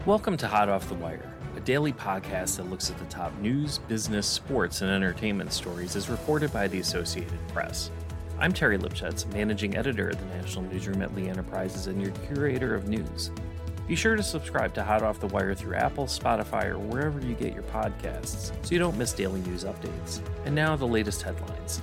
Welcome to Hot Off the Wire, a daily podcast that looks at the top news, business, sports, and entertainment stories as reported by the Associated Press. I'm Terry Lipschutz, managing editor at the National Newsroom at Lee Enterprises and your curator of news. Be sure to subscribe to Hot Off the Wire through Apple, Spotify, or wherever you get your podcasts so you don't miss daily news updates. And now the latest headlines.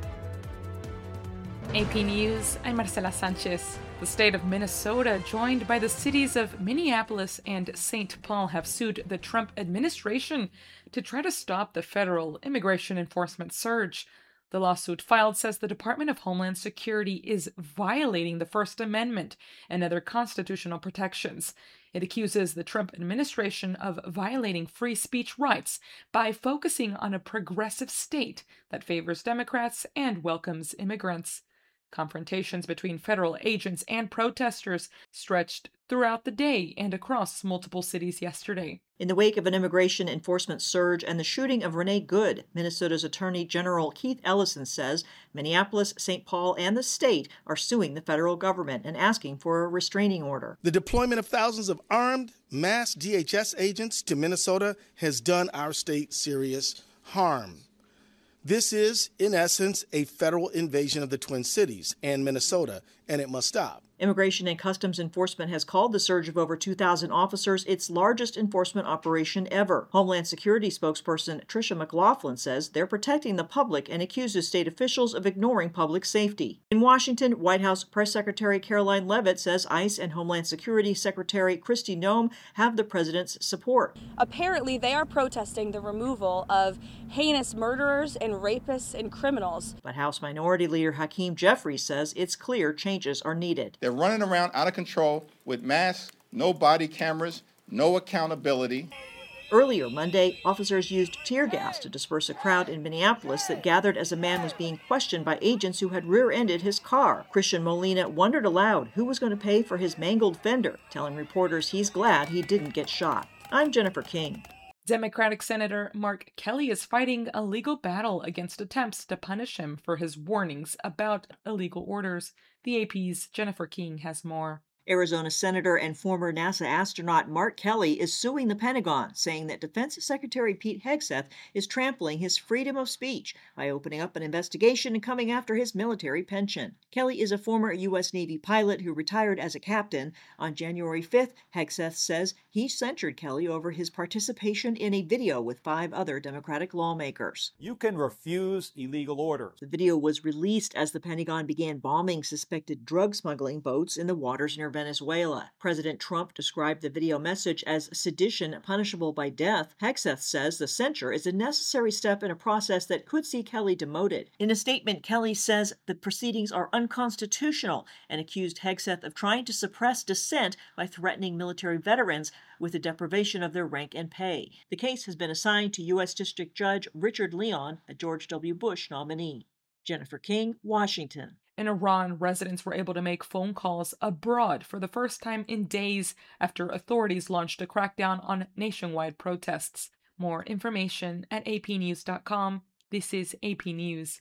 AP News, I'm Marcela Sanchez. The state of Minnesota, joined by the cities of Minneapolis and St. Paul, have sued the Trump administration to try to stop the federal immigration enforcement surge. The lawsuit filed says the Department of Homeland Security is violating the First Amendment and other constitutional protections. It accuses the Trump administration of violating free speech rights by focusing on a progressive state that favors Democrats and welcomes immigrants. Confrontations between federal agents and protesters stretched throughout the day and across multiple cities yesterday. In the wake of an immigration enforcement surge and the shooting of Renee Good, Minnesota's Attorney General Keith Ellison says Minneapolis, St. Paul, and the state are suing the federal government and asking for a restraining order. The deployment of thousands of armed, mass DHS agents to Minnesota has done our state serious harm. This is, in essence, a federal invasion of the Twin Cities and Minnesota, and it must stop. Immigration and Customs Enforcement has called the surge of over 2,000 officers its largest enforcement operation ever. Homeland Security spokesperson Tricia McLaughlin says they're protecting the public and accuses state officials of ignoring public safety. In Washington, White House Press Secretary Karoline Leavitt says ICE and Homeland Security Secretary Kristi Noem have the president's support. Apparently, they are protesting the removal of heinous murderers and rapists and criminals. But House Minority Leader Hakeem Jeffries says it's clear changes are needed. They're running around out of control with masks, no body cameras, no accountability. Earlier Monday, officers used tear gas to disperse a crowd in Minneapolis that gathered as a man was being questioned by agents who had rear-ended his car. Christian Molina wondered aloud who was going to pay for his mangled fender, telling reporters he's glad he didn't get shot. I'm Jennifer King. Democratic Senator Mark Kelly is fighting a legal battle against attempts to punish him for his warnings about illegal orders. The AP's Jennifer King has more. Arizona Senator and former NASA astronaut Mark Kelly is suing the Pentagon, saying that Defense Secretary Pete Hegseth is trampling his freedom of speech by opening up an investigation and coming after his military pension. Kelly is a former U.S. Navy pilot who retired as a captain. On January 5th, Hegseth says he censured Kelly over his participation in a video with 5 other Democratic lawmakers. You can refuse illegal orders. The video was released as the Pentagon began bombing suspected drug smuggling boats in the waters near Venezuela. President Trump described the video message as sedition punishable by death. Hegseth says the censure is a necessary step in a process that could see Kelly demoted. In a statement, Kelly says the proceedings are unconstitutional and accused Hegseth of trying to suppress dissent by threatening military veterans with the deprivation of their rank and pay. The case has been assigned to U.S. District Judge Richard Leon, a George W. Bush nominee. Jennifer King, Washington. In Iran, residents were able to make phone calls abroad for the first time in days after authorities launched a crackdown on nationwide protests. More information at apnews.com. This is AP News.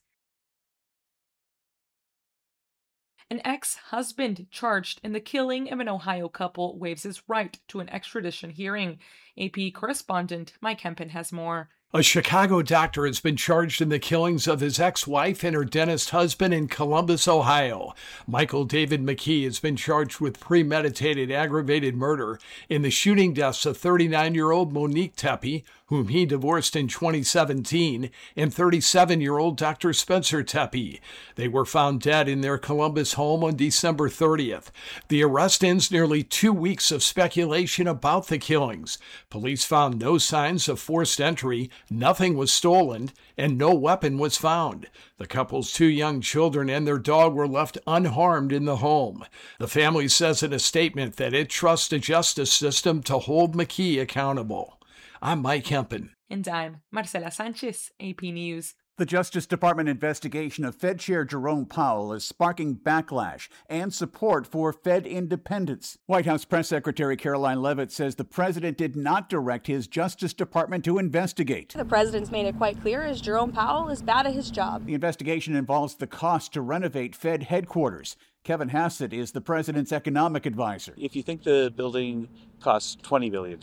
An ex-husband charged in the killing of an Ohio couple waives his right to an extradition hearing. AP correspondent Mike Hempen has more. A Chicago doctor has been charged in the killings of his ex-wife and her dentist husband in Columbus, Ohio. Michael David McKee has been charged with premeditated aggravated murder in the shooting deaths of 39-year-old Monique Tepe, whom he divorced in 2017, and 37-year-old Dr. Spencer Tepe. They were found dead in their Columbus home on December 30th. The arrest ends nearly 2 weeks of speculation about the killings. Police found no signs of forced entry, nothing was stolen, and no weapon was found. The couple's 2 young children and their dog were left unharmed in the home. The family says in a statement that it trusts the justice system to hold McKee accountable. I'm Mike Hempen. And I'm Marcela Sanchez, AP News. The Justice Department investigation of Fed Chair Jerome Powell is sparking backlash and support for Fed independence. White House Press Secretary Karoline Leavitt says the president did not direct his Justice Department to investigate. The president's made it quite clear as Jerome Powell is bad at his job. The investigation involves the cost to renovate Fed headquarters. Kevin Hassett is the president's economic advisor. If you think the building costs $20 billion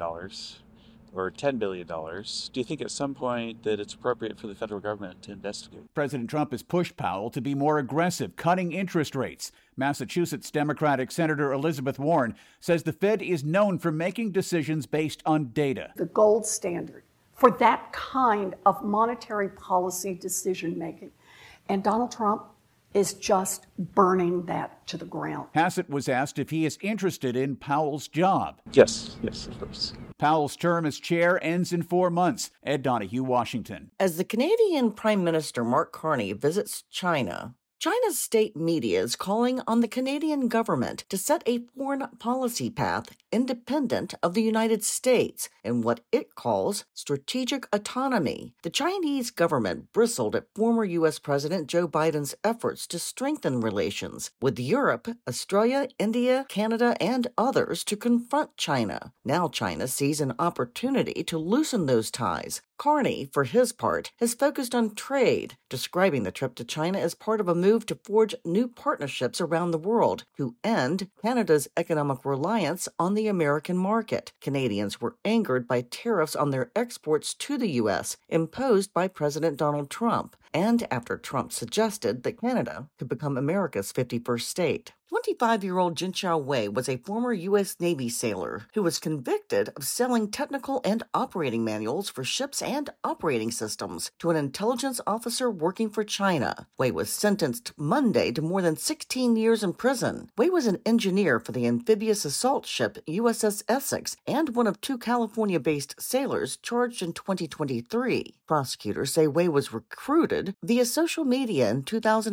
or $10 billion, do you think at some point that it's appropriate for the federal government to investigate? President Trump has pushed Powell to be more aggressive, cutting interest rates. Massachusetts Democratic Senator Elizabeth Warren says the Fed is known for making decisions based on data. The gold standard for that kind of monetary policy decision making. And Donald Trump is just burning that to the ground. Hassett was asked if he is interested in Powell's job. Yes, of course. Powell's term as chair ends in 4 months. Ed Donahue, Washington. As the Canadian Prime Minister Mark Carney visits China, China's state media is calling on the Canadian government to set a foreign policy path independent of the United States in what it calls strategic autonomy. The Chinese government bristled at former U.S. President Joe Biden's efforts to strengthen relations with Europe, Australia, India, Canada, and others to confront China. Now China sees an opportunity to loosen those ties. Carney, for his part, has focused on trade, describing the trip to China as part of a move to forge new partnerships around the world to end Canada's economic reliance on the American market. Canadians were angered by tariffs on their exports to the U.S. imposed by President Donald Trump, and after Trump suggested that Canada could become America's 51st state. 25-year-old Jin Chao Wei was a former U.S. Navy sailor who was convicted of selling technical and operating manuals for ships and operating systems to an intelligence officer working for China. Wei was sentenced Monday to more than 16 years in prison. Wei was an engineer for the amphibious assault ship USS Essex and one of 2 California-based sailors charged in 2023. Prosecutors say Wei was recruited via social media in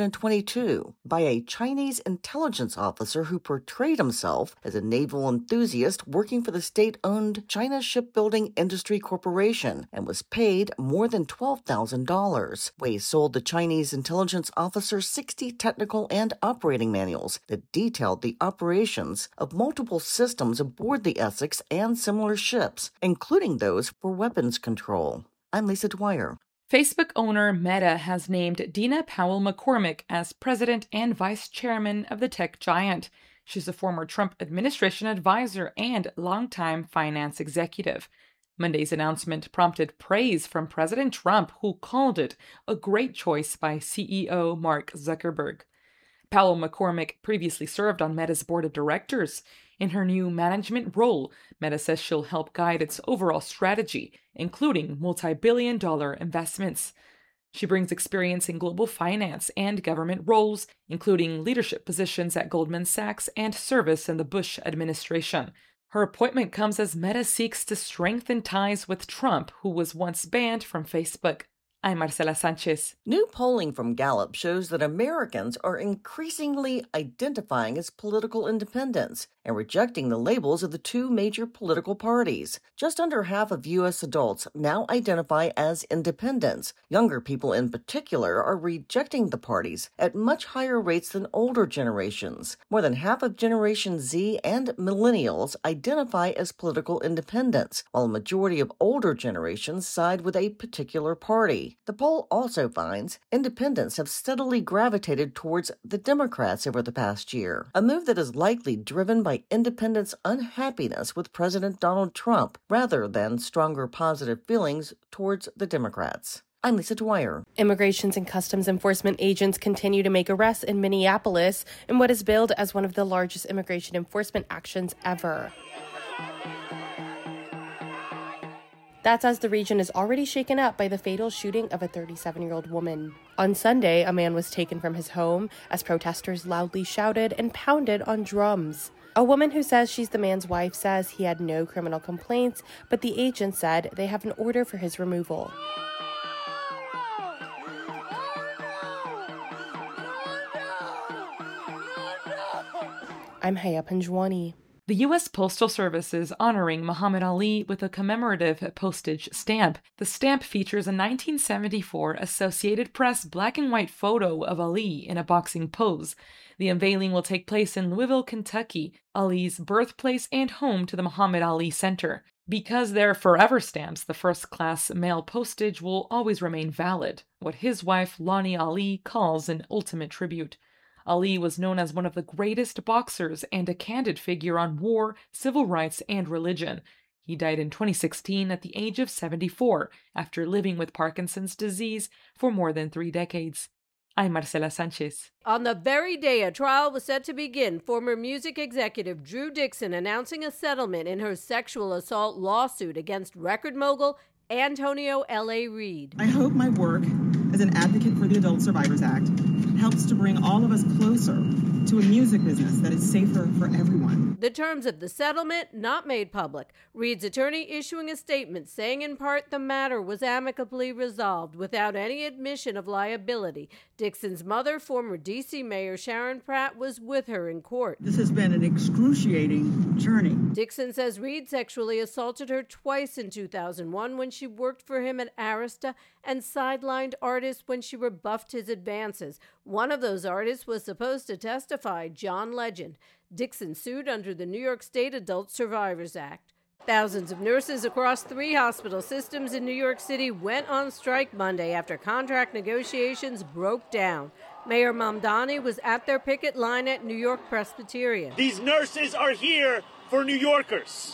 2022 by a Chinese intelligence officer who portrayed himself as a naval enthusiast working for the state-owned China Shipbuilding Industry Corporation and was paid more than $12,000. Wei sold the Chinese intelligence officer 60 technical and operating manuals that detailed the operations of multiple systems aboard the Essex and similar ships, including those for weapons control. I'm Lisa Dwyer. Facebook owner Meta has named Dina Powell McCormick as president and vice chairman of the tech giant. She's a former Trump administration advisor and longtime finance executive. Monday's announcement prompted praise from President Trump, who called it a great choice by CEO Mark Zuckerberg. Powell McCormick previously served on Meta's board of directors. In her new management role, Meta says she'll help guide its overall strategy, including multi-billion-dollar investments. She brings experience in global finance and government roles, including leadership positions at Goldman Sachs and service in the Bush administration. Her appointment comes as Meta seeks to strengthen ties with Trump, who was once banned from Facebook. I'm Marcela Sanchez. New polling from Gallup shows that Americans are increasingly identifying as political independents and rejecting the labels of the 2 major political parties. Just under half of U.S. adults now identify as independents. Younger people in particular are rejecting the parties at much higher rates than older generations. More than half of Generation Z and millennials identify as political independents, while a majority of older generations side with a particular party. The poll also finds independents have steadily gravitated towards the Democrats over the past year, a move that is likely driven by independents' unhappiness with President Donald Trump rather than stronger positive feelings towards the Democrats. I'm Lisa Dwyer. Immigration and Customs Enforcement agents continue to make arrests in Minneapolis in what is billed as one of the largest immigration enforcement actions ever. That's as the region is already shaken up by the fatal shooting of a 37-year-old woman. On Sunday, a man was taken from his home as protesters loudly shouted and pounded on drums. A woman who says she's the man's wife says he had no criminal complaints, but the agent said they have an order for his removal. I'm Haya Panjwani. The U.S. Postal Service is honoring Muhammad Ali with a commemorative postage stamp. The stamp features a 1974 Associated Press black and white photo of Ali in a boxing pose. The unveiling will take place in Louisville, Kentucky, Ali's birthplace and home to the Muhammad Ali Center. Because they're forever stamps, the first-class mail postage will always remain valid, what his wife Lonnie Ali calls an ultimate tribute. Ali was known as one of the greatest boxers and a candid figure on war, civil rights, and religion. He died in 2016 at the age of 74 after living with Parkinson's disease for more than 3 decades. I'm Marcela Sanchez. On the very day a trial was set to begin, former music executive Drew Dixon announcing a settlement in her sexual assault lawsuit against record mogul Antonio L.A. Reid. I hope my work as an advocate for the Adult Survivors Act helps to bring all of us closer to a music business that is safer for everyone. The terms of the settlement not made public. Reid's attorney issuing a statement saying in part the matter was amicably resolved without any admission of liability. Dixon's mother, former D.C. Mayor Sharon Pratt, was with her in court. This has been an excruciating journey. Dixon says Reid sexually assaulted her twice in 2001 when she worked for him at Arista and sidelined artists when she rebuffed his advances. One of those artists was supposed to testify, John Legend. Dixon sued under the New York State Adult Survivors Act. Thousands of nurses across 3 hospital systems in New York City went on strike Monday after contract negotiations broke down. Mayor Mamdani was at their picket line at New York Presbyterian. These nurses are here for New Yorkers.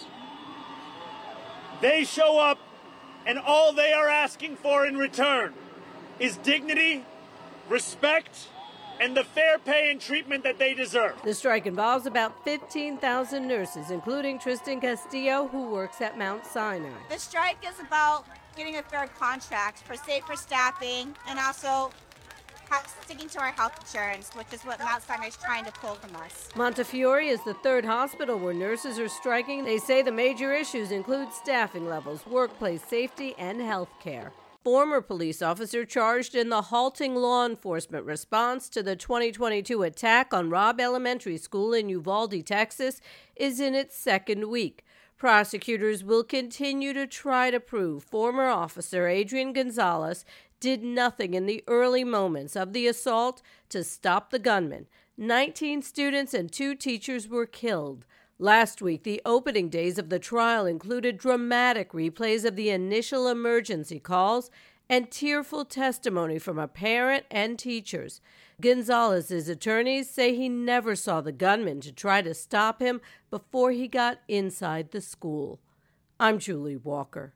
They show up, and all they are asking for in return is dignity, respect, and the fair pay and treatment that they deserve. The strike involves about 15,000 nurses, including Tristan Castillo, who works at Mount Sinai. The strike is about getting a fair contract for safer staffing and also sticking to our health insurance, which is what Mount Sinai is trying to pull from us. Montefiore is the 3rd hospital where nurses are striking. They say the major issues include staffing levels, workplace safety, and health care. Former police officer charged in the halting law enforcement response to the 2022 attack on Robb Elementary School in Uvalde, Texas, is in its 2nd week. Prosecutors will continue to try to prove former officer Adrian Gonzalez did nothing in the early moments of the assault to stop the gunman. 19 students and 2 teachers were killed. Last week, the opening days of the trial included dramatic replays of the initial emergency calls and tearful testimony from a parent and teachers. Gonzalez's attorneys say he never saw the gunman to try to stop him before he got inside the school. I'm Julie Walker.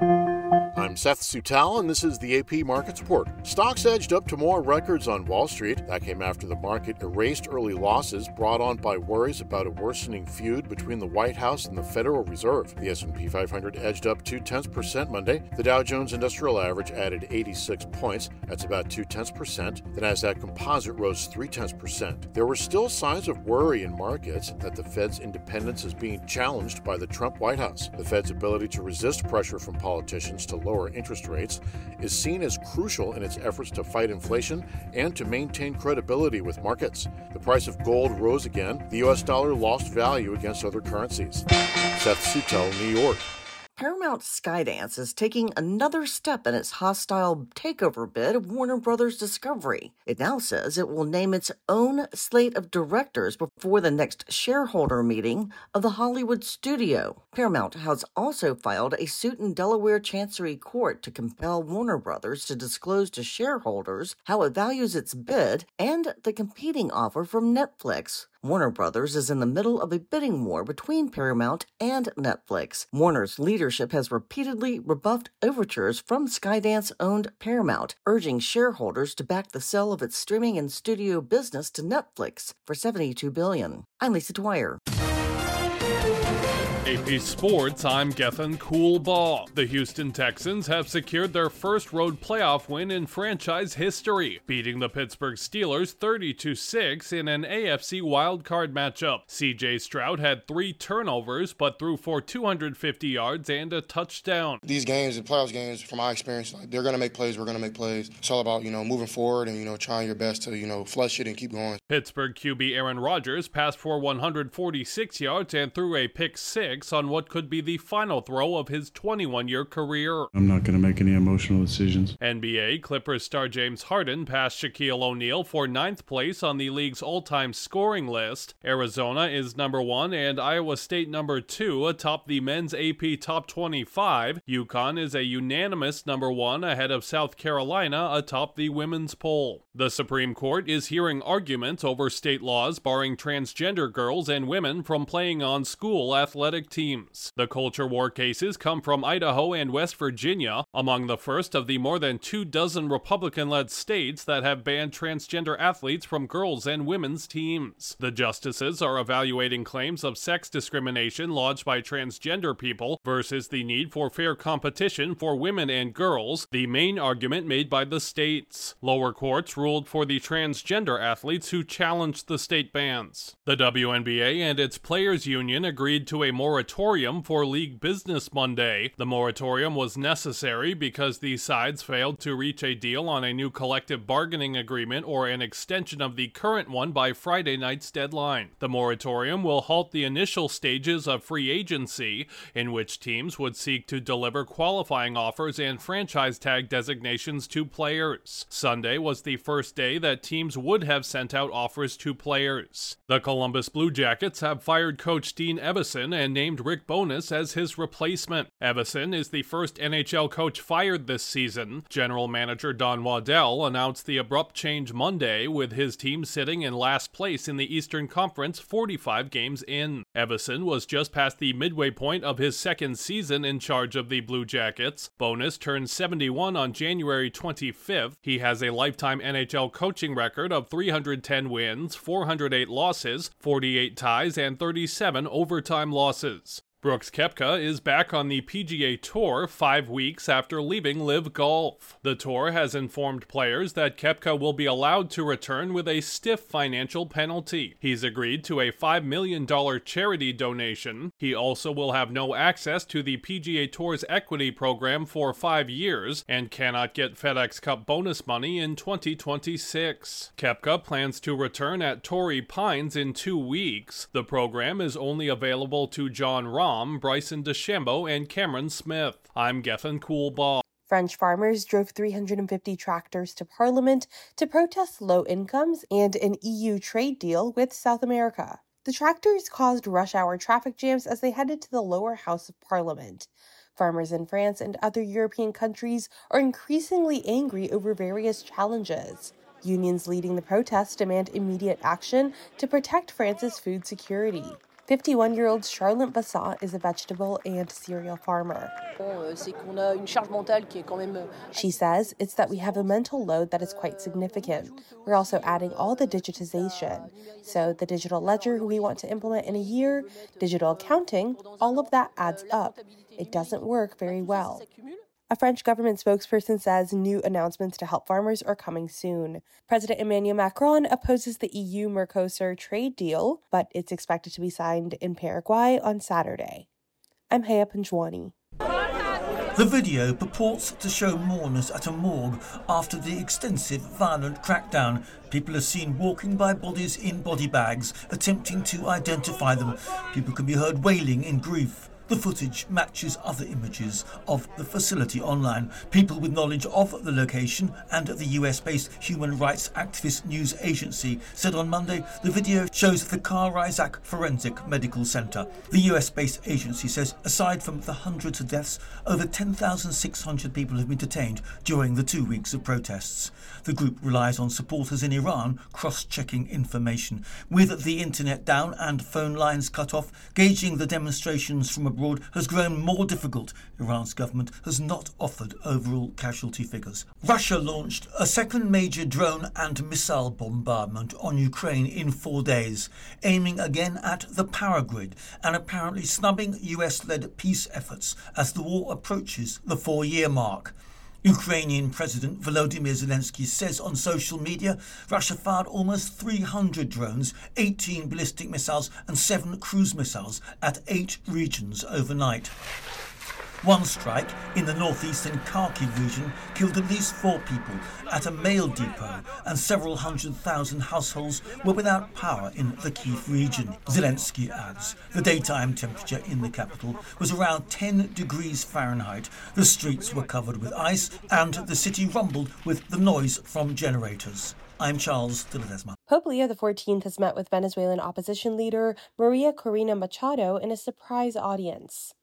I'm Seth Sutal, and this is the AP Markets Report. Stocks edged up to more records on Wall Street. That came after the market erased early losses brought on by worries about a worsening feud between the White House and the Federal Reserve. The S&P 500 edged up 0.2% Monday. The Dow Jones Industrial Average added 86 points. That's about 0.2%. The Nasdaq Composite rose 0.3%. There were still signs of worry in markets that the Fed's independence is being challenged by the Trump White House. The Fed's ability to resist pressure from politicians to lower interest rates is seen as crucial in its efforts to fight inflation and to maintain credibility with markets. The price of gold rose again. The U.S. dollar lost value against other currencies. Seth Sutel, New York. Paramount Skydance is taking another step in its hostile takeover bid of Warner Brothers Discovery. It now says it will name its own slate of directors before the next shareholder meeting of the Hollywood studio. Paramount has also filed a suit in Delaware Chancery Court to compel Warner Brothers to disclose to shareholders how it values its bid and the competing offer from Netflix. Warner Brothers is in the middle of a bidding war between Paramount and Netflix. Warner's leadership has repeatedly rebuffed overtures from Skydance-owned Paramount, urging shareholders to back the sale of its streaming and studio business to Netflix for $72 billion. I'm Lisa Dwyer. AP Sports, I'm Gethin Coolbaugh. The Houston Texans have secured their first road playoff win in franchise history, beating the Pittsburgh Steelers 30-6 in an AFC wildcard matchup. C.J. Stroud had 3 turnovers, but threw for 250 yards and a touchdown. These games, the playoffs games, from my experience, they're going to make plays, we're going to make plays. It's all about, moving forward and, trying your best to, flush it and keep going. Pittsburgh QB Aaron Rodgers passed for 146 yards and threw a pick 6. 6 on what could be the final throw of his 21-year career. I'm not going to make any emotional decisions. NBA Clippers star James Harden passed Shaquille O'Neal for 9th place on the league's all-time scoring list. Arizona is number 1 and Iowa State number 2 atop the men's AP Top 25. UConn is a unanimous number 1 ahead of South Carolina atop the women's poll. The Supreme Court is hearing arguments over state laws barring transgender girls and women from playing on school athletic teams. The culture war cases come from Idaho and West Virginia, among the first of the more than 24 Republican-led states that have banned transgender athletes from girls' and women's teams. The justices are evaluating claims of sex discrimination lodged by transgender people versus the need for fair competition for women and girls, the main argument made by the states. Lower courts ruled for the transgender athletes who challenged the state bans. The WNBA and its players' union agreed to a moratorium for league business Monday. The moratorium was necessary because the sides failed to reach a deal on a new collective bargaining agreement or an extension of the current one by Friday night's deadline. The moratorium will halt the initial stages of free agency, in which teams would seek to deliver qualifying offers and franchise tag designations to players. Sunday was the first day that teams would have sent out offers to players. The Columbus Blue Jackets have fired coach Dean Evason and named Rick Bowness as his replacement. Evason is the first NHL coach fired this season. General manager Don Waddell announced the abrupt change Monday, with his team sitting in last place in the Eastern Conference 45 games in. Evason was just past the midway point of his second season in charge of the Blue Jackets. Bowness turned 71 on January 25th. He has a lifetime NHL coaching record of 310 wins, 408 losses, 48 ties, and 37 overtime losses. Brooks Koepka is back on the PGA Tour 5 weeks after leaving LIV Golf. The tour has informed players that Koepka will be allowed to return with a stiff financial penalty. He's agreed to a $5 million charity donation. He also will have no access to the PGA Tour's equity program for 5 years and cannot get FedEx Cup bonus money in 2026. Koepka plans to return at Torrey Pines in 2 weeks. The program is only available to Jon Rahm, Bryson DeChambeau, and Cameron Smith. I'm Gethin Coolbaugh. French farmers drove 350 tractors to Parliament to protest low incomes and an EU trade deal with South America. The tractors caused rush-hour traffic jams as they headed to the lower house of Parliament. Farmers in France and other European countries are increasingly angry over various challenges. Unions leading the protest demand immediate action to protect France's food security. 51-year-old Charlotte Bassat is a vegetable and cereal farmer. She says it's that we have a mental load that is quite significant. We're also adding all the digitization. So the digital ledger we want to implement in a year, digital accounting, all of that adds up. It doesn't work very well. A French government spokesperson says new announcements to help farmers are coming soon. President Emmanuel Macron opposes the EU-Mercosur trade deal, but it's expected to be signed in Paraguay on Saturday. I'm Haya Panjwani. The video purports to show mourners at a morgue after the extensive violent crackdown. People are seen walking by bodies in body bags, attempting to identify them. People can be heard wailing in grief. The footage matches other images of the facility online. People with knowledge of the location and the US-based human rights activist news agency said on Monday the video shows the Carl Isaac Forensic Medical Center. The US-based agency says aside from the hundreds of deaths, over 10,600 people have been detained during the 2 weeks of protests. The group relies on supporters in Iran cross-checking information. With the internet down and phone lines cut off, gauging the demonstrations from abroad has grown more difficult. Iran's government has not offered overall casualty figures. Russia launched a second major drone and missile bombardment on Ukraine in 4 days, aiming again at the power grid and apparently snubbing US-led peace efforts as the war approaches the 4-year mark. Ukrainian President Volodymyr Zelensky says on social media Russia fired almost 300 drones, 18 ballistic missiles and 7 cruise missiles at 8 regions overnight. One strike in the northeastern Kharkiv region killed at least 4 people at a mail depot, and several 100,000 households were without power in the Kyiv region. Zelensky adds the daytime temperature in the capital was around 10 degrees Fahrenheit. The streets were covered with ice and the city rumbled with the noise from generators. I'm Charles de Ledesma. Pope Leo XIV has met with Venezuelan opposition leader Maria Corina Machado in a surprise audience.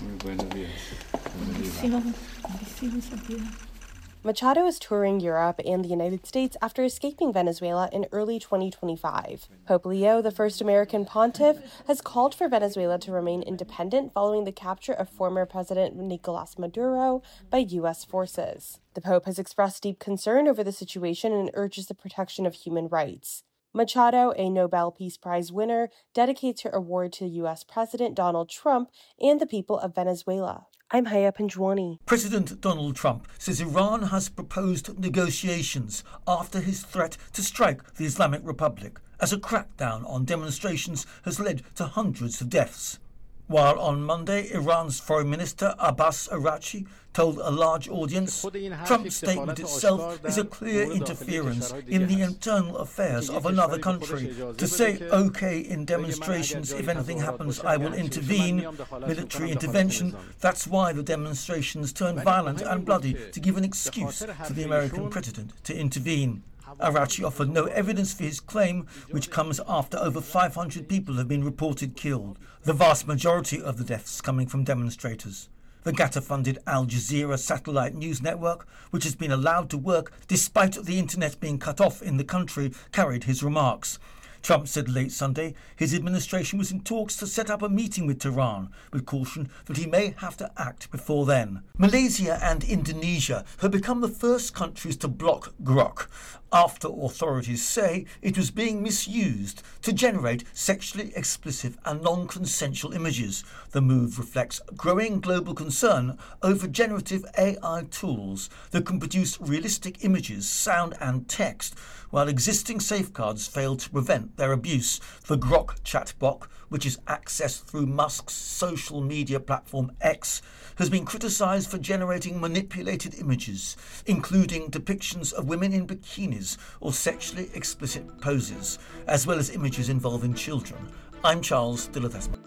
Machado is touring Europe and the United States after escaping Venezuela in early 2025. Pope Leo, the first American pontiff, has called for Venezuela to remain independent following the capture of former President Nicolas Maduro by U.S. forces. The Pope has expressed deep concern over the situation and urges the protection of human rights. Machado, a Nobel Peace Prize winner, dedicates her award to U.S. President Donald Trump and the people of Venezuela. I'm Haya Panjwani. President Donald Trump says Iran has proposed negotiations after his threat to strike the Islamic Republic, as a crackdown on demonstrations has led to hundreds of deaths. While on Monday, Iran's Foreign Minister Abbas Araghchi told a large audience, Trump's statement itself is a clear interference in the internal affairs of another country. To say, OK, in demonstrations, if anything happens, I will intervene, military intervention, that's why the demonstrations turned violent and bloody, to give an excuse to the American president to intervene. Araghchi offered no evidence for his claim, which comes after over 500 people have been reported killed, the vast majority of the deaths coming from demonstrators. The Qatar-funded Al Jazeera satellite news network, which has been allowed to work despite the internet being cut off in the country, carried his remarks. Trump said late Sunday his administration was in talks to set up a meeting with Tehran, with caution that he may have to act before then. Malaysia and Indonesia have become the first countries to block Grok, after authorities say it was being misused to generate sexually explicit and non-consensual images. The move reflects growing global concern over generative AI tools that can produce realistic images, sound and text, while existing safeguards fail to prevent their abuse. The Grok chatbot, which is accessed through Musk's social media platform X, has been criticised for generating manipulated images, including depictions of women in bikinis or sexually explicit poses, as well as images involving children. I'm Charles de Ledesma.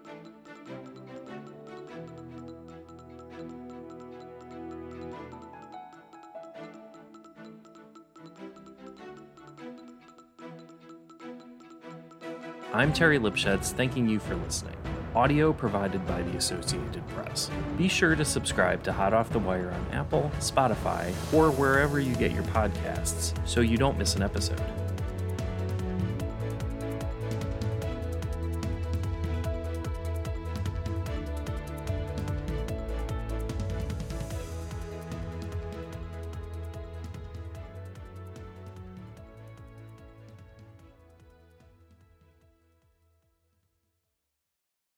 I'm Terry Lipschutz, thanking you for listening. Audio provided by the Associated Press. Be sure to subscribe to Hot Off the Wire on Apple, Spotify, or wherever you get your podcasts so you don't miss an episode.